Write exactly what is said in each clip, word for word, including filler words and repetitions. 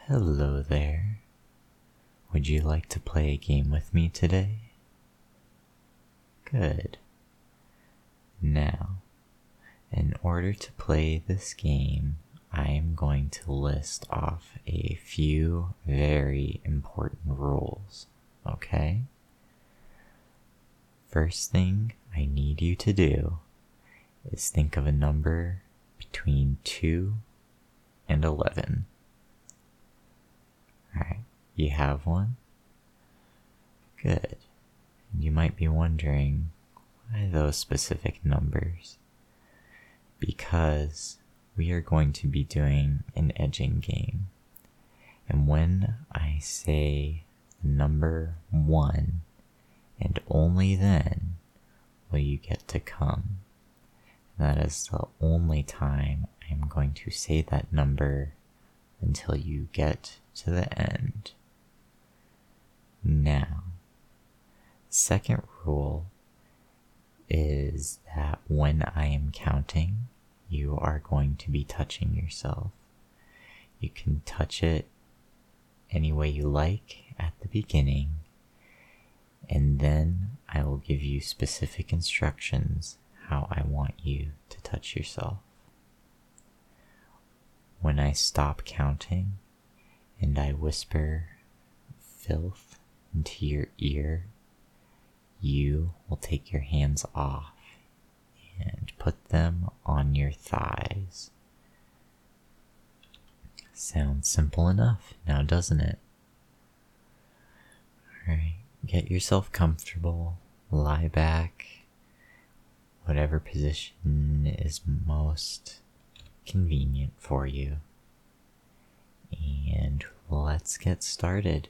Hello there. Would you like to play a game with me today? Good. Now, in order to play this game, I am going to list off a few very important rules, okay? First thing I need you to do is think of a number between two and eleven. Alright, you have one? Good. And you might be wondering, why those specific numbers? Because we are going to be doing an edging game. And when I say the number one, and only then will you get to come. That is the only time I'm going to say that number until you get to the end. Now, second rule is that when I am counting, you are going to be touching yourself. You can touch it any way you like at the beginning, and then I will give you specific instructions how I want you to touch yourself. When I stop counting and I whisper filth into your ear, you will take your hands off and put them on your thighs. Sounds simple enough now, doesn't it? Alright, get yourself comfortable, lie back, whatever position is most convenient for you. And let's get started.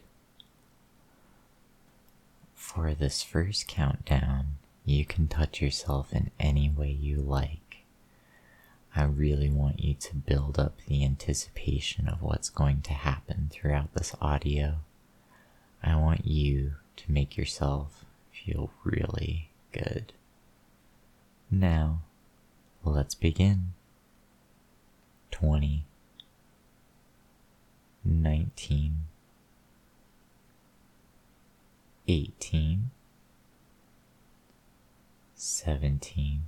For this first countdown, you can touch yourself in any way you like. I really want you to build up the anticipation of what's going to happen throughout this audio. I want you to make yourself feel really good. Now, let's begin. twenty, nineteen, eighteen, seventeen,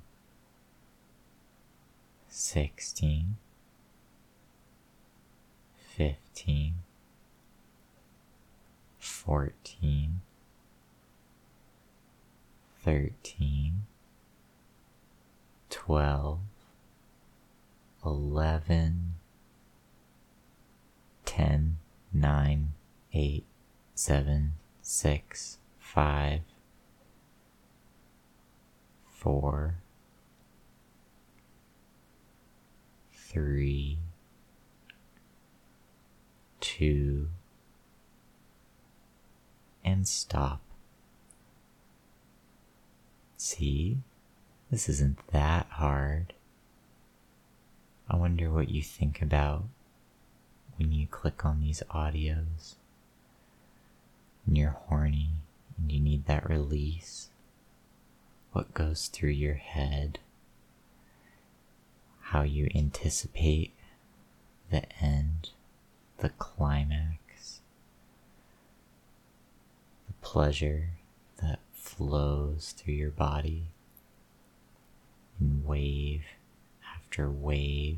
sixteen, fifteen, fourteen, thirteen, twelve, eleven, ten, nine, eight, seven, six, five, four, three, two, and stop. See, this isn't that hard. I wonder what you think about when you click on these audios, when you're horny and you need that release. What goes through your head? How you anticipate the end, the climax, the pleasure that flows through your body in wave after wave.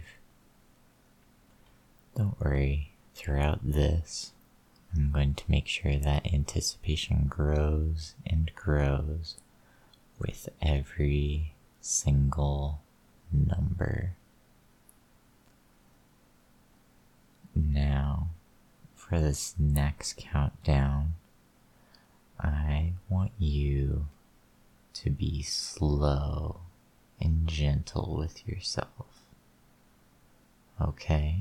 Don't worry, throughout this, I'm going to make sure that anticipation grows and grows with every single number. Now, for this next countdown, I want you to be slow and gentle with yourself. Okay?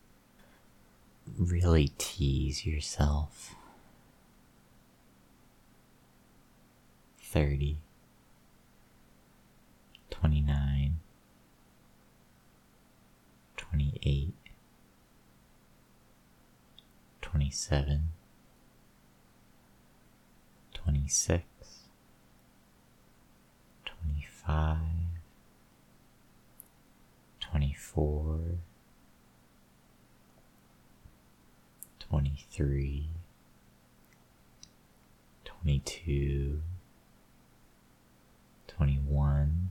Really tease yourself. thirty, twenty-nine, twenty-eight, twenty-seven, twenty-six, twenty-five, twenty-four, twenty-three, twenty-two, twenty-one,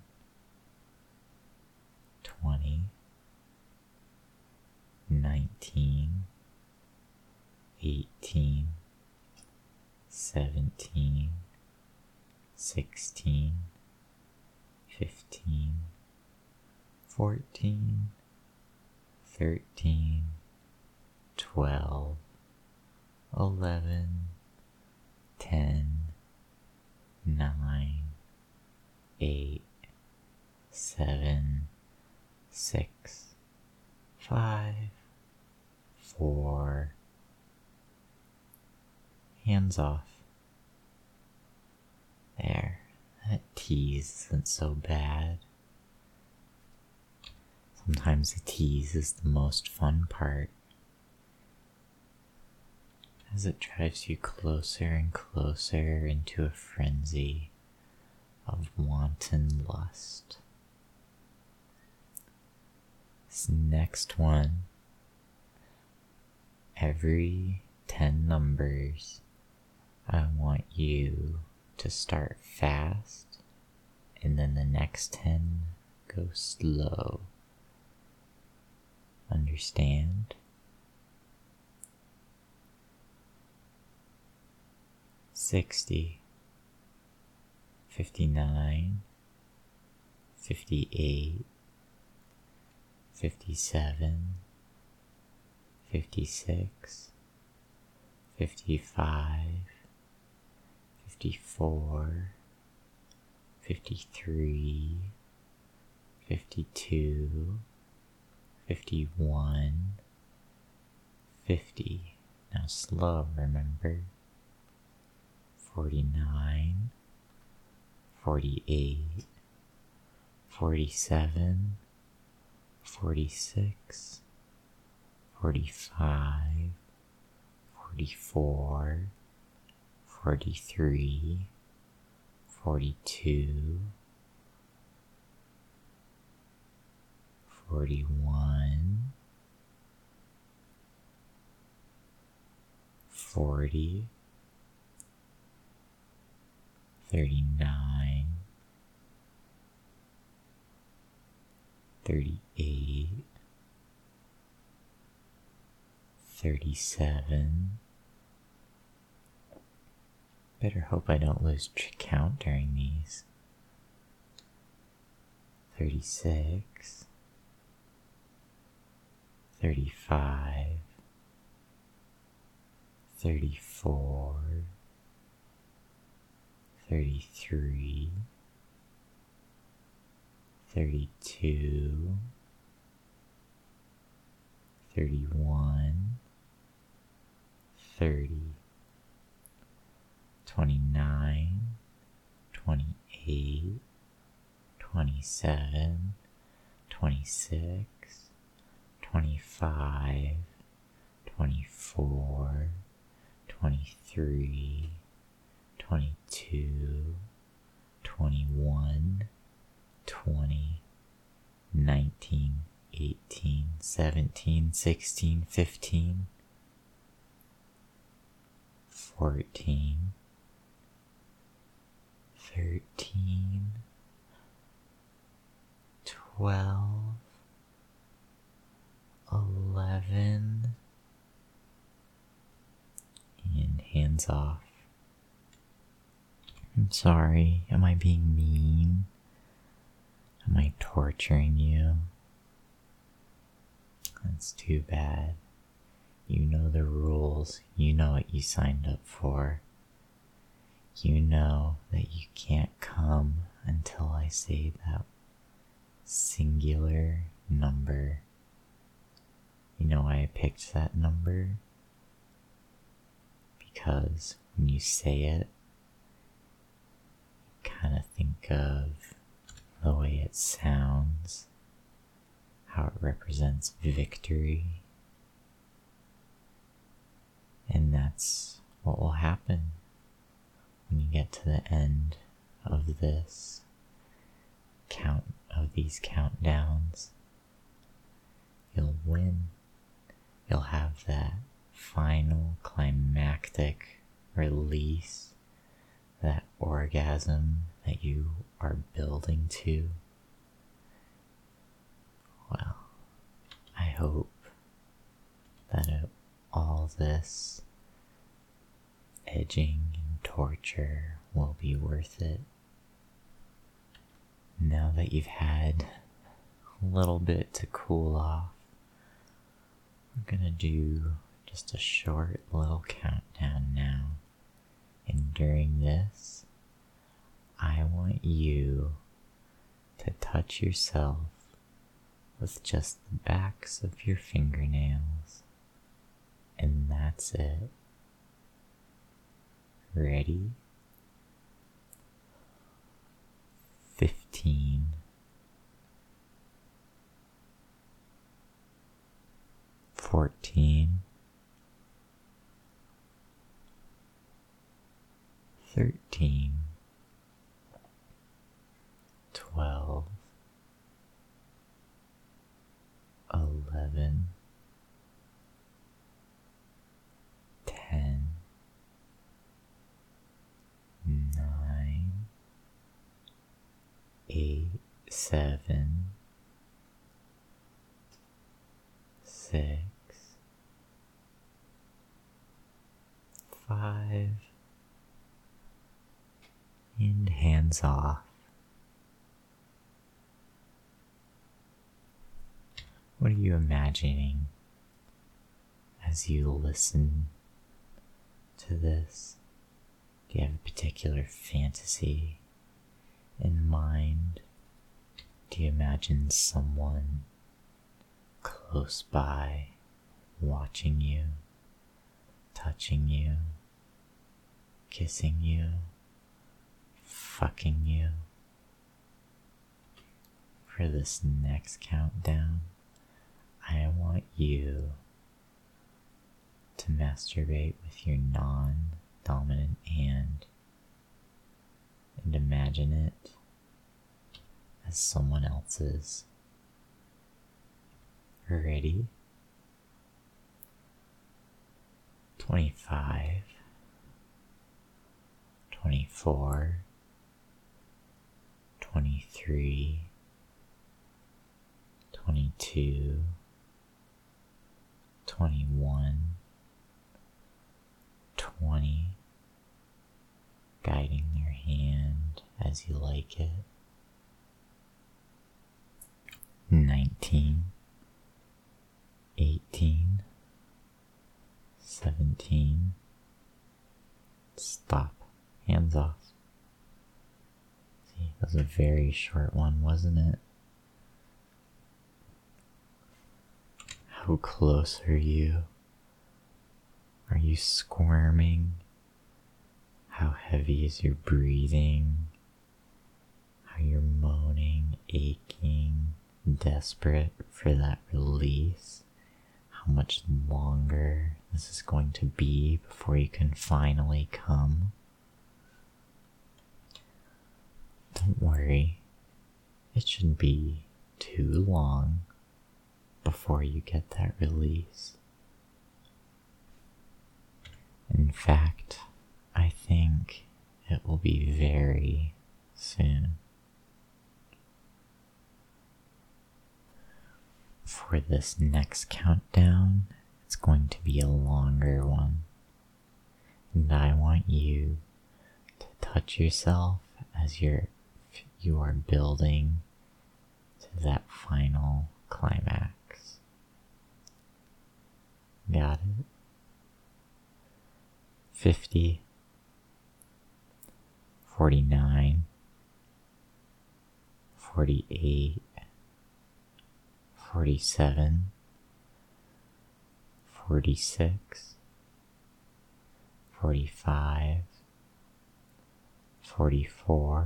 twenty, nineteen, eighteen, seventeen, sixteen, fifteen, fourteen, thirteen, twelve, eleven, ten, nine, eight, seven, six, five, four. Hands off. There, that tease isn't so bad. Sometimes the tease is the most fun part, as it drives you closer and closer into a frenzy of wanton lust. This next one, every ten numbers, I want you to start fast, and then the next ten go slow. Understand? Sixty, fifty-nine, fifty-eight, fifty-seven, fifty-six, fifty-five, fifty-four, fifty-three, fifty-two, fifty-one, fifty. Now slow, remember? Forty-nine, forty-eight, forty-seven, forty-six, forty-five, forty-four, forty-three, forty-two, forty-one, forty, thirty-nine, thirty-eight, thirty-seven. Better hope I don't lose count during these. thirty-six, thirty-five, thirty-four, thirty-three, thirty-two, thirty-one, thirty, twenty-nine, twenty-eight, twenty-seven, twenty-six, twenty-five, twenty-four, twenty-three, twenty-two, twenty-one, twenty, nineteen, eighteen, seventeen, sixteen, fifteen, fourteen, thirteen, twelve, eleven, and hands off. I'm sorry, am I being mean? Am I torturing you? That's too bad. You know the rules, you know what you signed up for. You know that you can't come until I say that singular number. You know why I picked that number? Because when you say it, you kind of think of the way it sounds, how it represents victory. And that's what will happen when you get to the end of this count of these countdowns. You'll win. You'll have that final climactic release, that orgasm that you are building to. Well, I hope that it, all this edging and torture will be worth it. Now that you've had a little bit to cool off, we're gonna do just a short little countdown now. And during this, I want you to touch yourself with just the backs of your fingernails. And that's it. Ready? Fifteen. Fourteen. Thirteen. Twelve. Eleven. Ten. Nine. Eight. Seven. Six. Five. And hands off. What are you imagining as you listen to this? Do you have a particular fantasy in mind? Do you imagine someone close by watching you, touching you, kissing you, fucking you? For this next countdown, I want you to masturbate with your non-dominant hand and imagine it as someone else's. Ready? Twenty-five, twenty-four, twenty-three, twenty-two, twenty-one, twenty, guiding your hand as you like it. Nineteen, eighteen, seventeen, stop, hands off. See, that was a very short one, wasn't it? How close are you? Are you squirming? How heavy is your breathing? How you're moaning, aching, desperate for that release? How much longer this is going to be before you can finally come? Don't worry, it shouldn't be too long before you get that release. In fact, I think it will be very soon. For this next countdown, it's going to be a longer one. And I want you to touch yourself as you're, you are building to that final climax. Got it? Fifty, forty-nine, forty-eight, forty-seven, forty-six, forty-five, forty-four,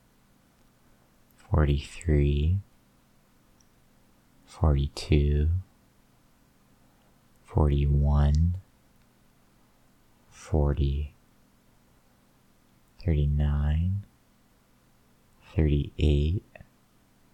forty-three, forty-two, forty-one, forty, thirty-nine, thirty-eight,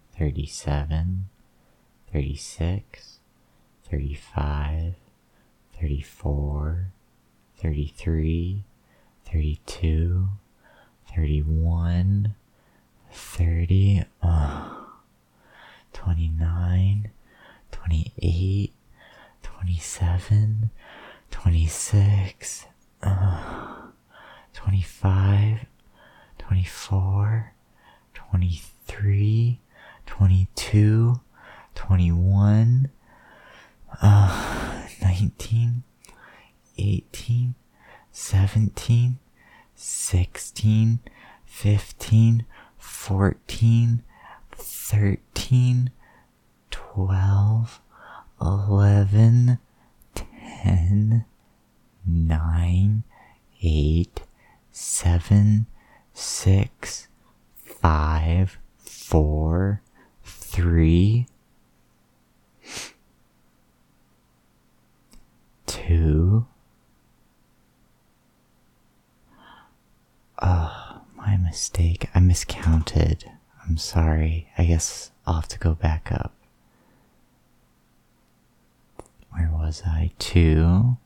thirty-seven, thirty-six, thirty-five, thirty-four, thirty-three, thirty-two, thirty-one, thirty, oh, twenty-nine, twenty-eight, twenty-seven, twenty-six, uh, twenty-five, twenty-four, twenty-three, twenty-two, twenty-one, uh, nineteen, eighteen, seventeen, sixteen, fifteen, fourteen, thirteen, twelve, eleven, ten, nine, eight, seven, six, five, four, three, two. Oh, my mistake. I miscounted. I'm sorry. I guess I'll have to go back up. Where was I? Two,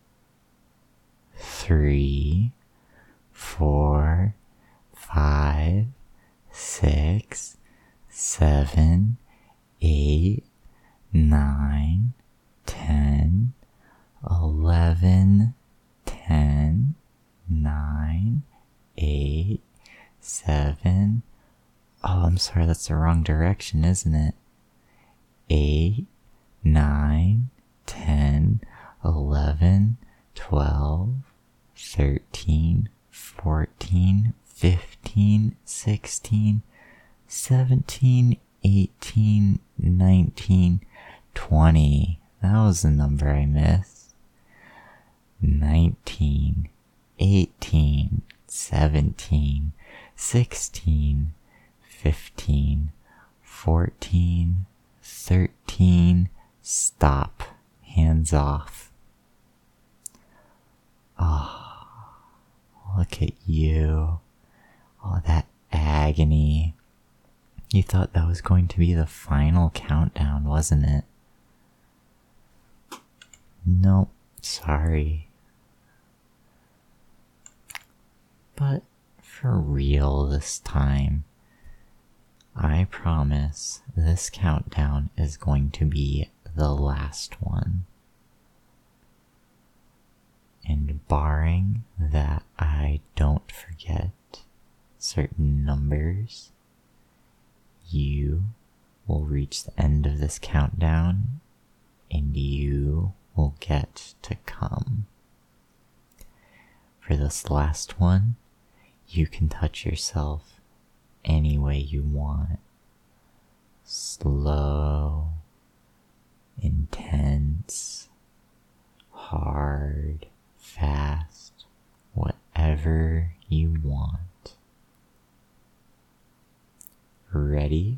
three, four, five, six, seven, eight, nine, ten, eleven, ten, nine, eight, seven. Oh, I'm sorry, that's the wrong direction, isn't it? Eight, nine, ten, eleven, twelve, thirteen, fourteen, fifteen, sixteen, seventeen, eighteen, nineteen, twenty. That was the number I missed. nineteen, eighteen, seventeen, sixteen, fifteen, fourteen, thirteen. Stop. Hands off. Oh, look at you. All that agony. You thought that was going to be the final countdown, wasn't it? Nope, sorry. But for real this time, I promise this countdown is going to be the last one. And barring that I don't forget certain numbers, you will reach the end of this countdown and you will get to come. For this last one, you can touch yourself any way you want. Slow, intense, hard, fast, whatever you want. Ready?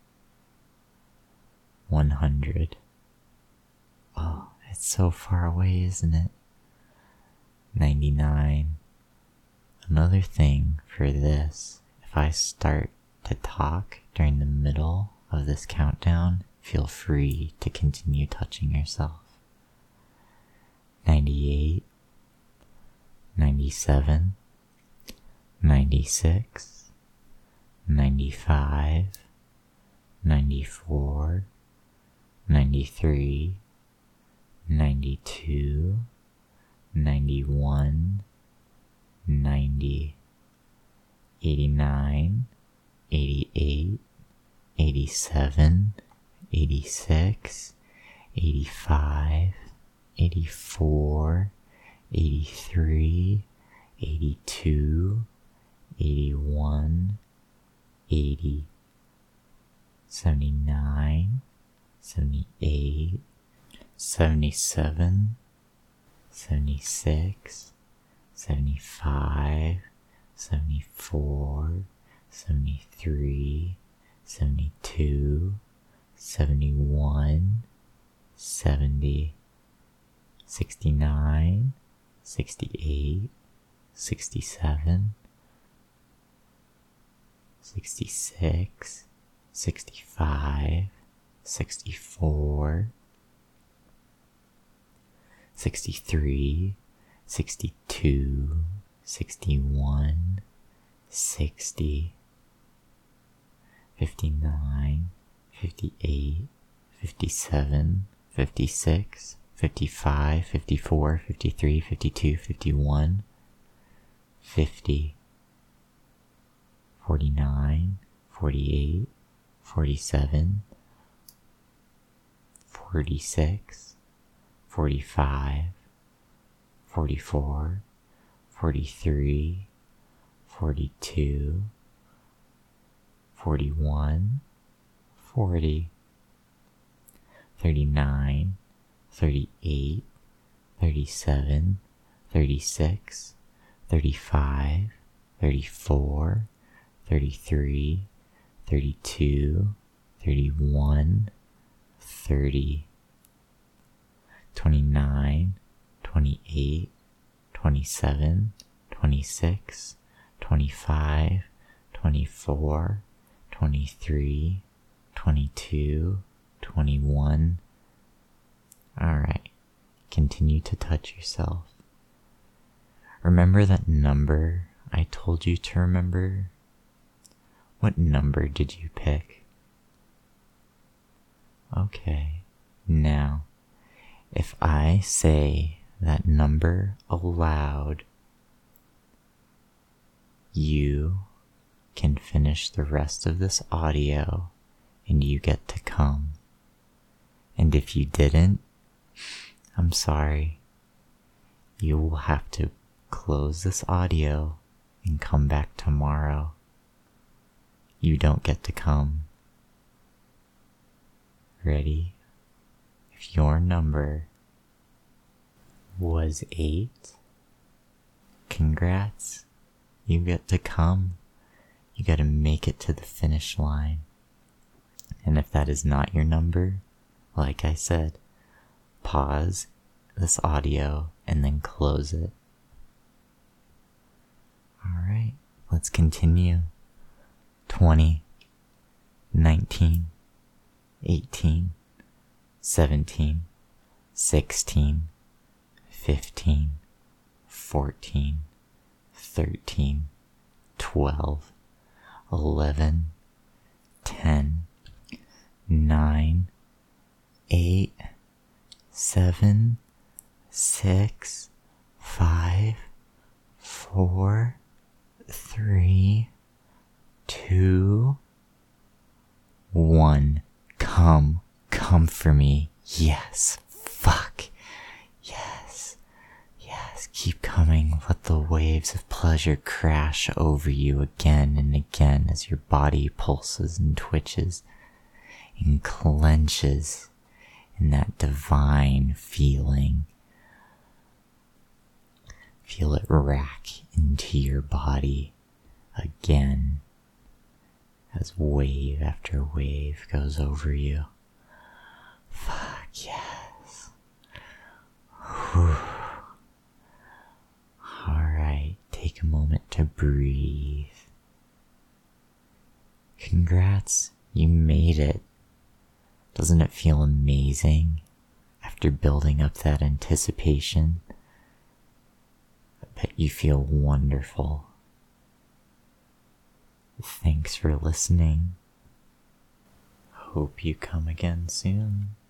one hundred. Oh, it's so far away, isn't it? ninety-nine. Another thing for this, if I start to talk during the middle of this countdown, feel free to continue touching yourself. ninety-eight, ninety-seven, ninety-six, ninety-five, ninety-four, ninety-three, ninety-two, ninety-one, ninety, eighty-nine, eighty-eight, eighty-seven, eighty-six, eighty-five, eighty-four, eighty-three, eighty-two, eighty-one, eighty, seventy-nine, seventy-eight, seventy-seven, seventy-six, seventy-five, seventy-four, seventy-three, seventy-two, seventy-one, seventy, sixty-nine, sixty-eight, sixty-seven, sixty-six, sixty-five, sixty-four, sixty-three, sixty-two, sixty-one, sixty, fifty-nine, fifty-eight, fifty-seven, fifty-six, fifty-five, fifty-four, fifty-three, fifty-two, fifty-one, fifty, forty-nine, forty-eight, forty-seven, forty-six, forty-five, forty-four, forty-three, forty-two, forty-one, forty, thirty-nine, thirty-eight, thirty-seven, thirty-six, thirty-five, thirty-four, thirty-three, thirty-two, thirty-one, thirty, twenty-nine, twenty-eight, twenty-seven, twenty-six, twenty-five, twenty-four, twenty-three, twenty-two, twenty-one. Alright, continue to touch yourself. Remember that number I told you to remember? What number did you pick? Okay, now, if I say that number aloud, you can finish the rest of this audio and you get to come. And if you didn't, I'm sorry. You will have to close this audio and come back tomorrow. You don't get to come. Ready? If your number was eight, congrats. You get to come. You gotta make it to the finish line. And if that is not your number, like I said, pause this audio and then close it. Alright, let's continue. twenty, nineteen, eighteen, seventeen, sixteen, fifteen, fourteen, thirteen, twelve, eleven, ten, nine, eight, seven, six, five, four, three, two, one. Come, come for me. Yes, fuck. Yes, yes, keep coming. Let the waves of pleasure crash over you again and again as your body pulses and twitches and clenches in that divine feeling. Feel it rack into your body again as wave after wave goes over you. Fuck yes. Whew. Alright, take a moment to breathe. Congrats, you made it. Doesn't it feel amazing after building up that anticipation? I bet you feel wonderful. Thanks for listening. Hope you come again soon.